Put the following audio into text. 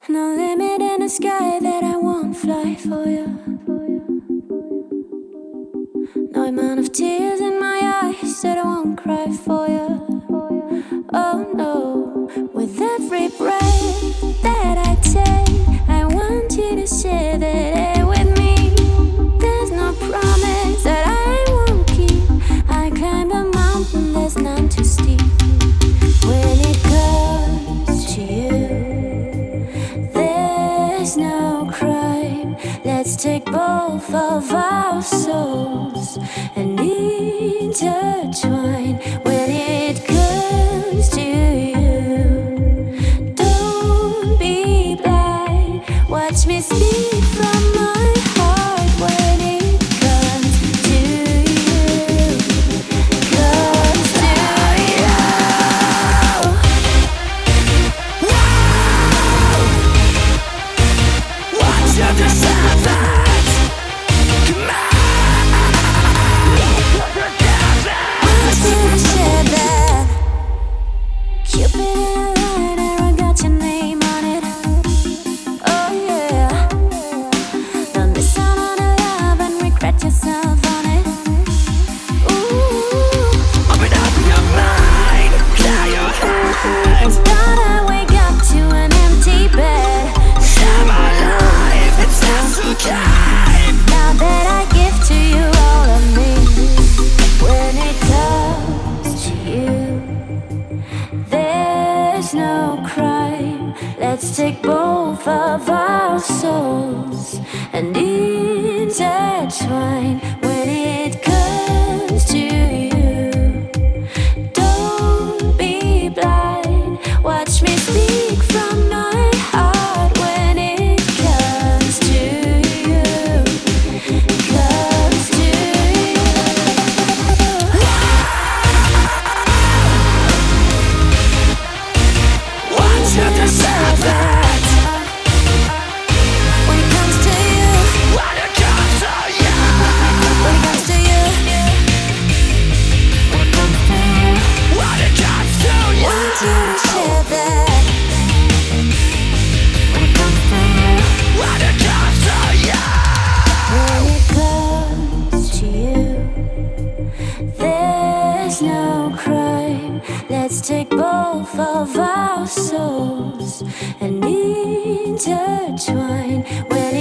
No limit in the sky that I won't fly for you. No amount of tears in my eyes that I won't cry for you. Oh no, with every breath that I take, I want you to share that air with me. There's no promise that I won't keep. I climb a mountain that's none too steep. When it comes to you, there's no crime. Let's take both of our souls and intertwine. When it comes to you, don't be blind. Watch me speak from my heart. When it comes to you, comes to you. What's understand that? Come on. Want you to share that. Cupid in a line, arrow got your name on it. Oh yeah. Don't miss out on a love and regret yourself on it. Ooh. Open up your mind, clear your head. Thought I wake up to an empty bed. Share my life, it's not okay. Now that I give to you all of me. When it comes to you, there's no crime. Let's take both of our souls and intertwine. When it comes to you, don't be blind. Watch me speak from my heart. When it comes to you, comes to you. What's understand that? When it comes to you, When it comes to you, when it comes to you, when it comes to you, when it comes to you, want you to share that. When it comes to you, when it comes to you. when it comes to you, there's no crime. Let's take both of our souls and intertwine. When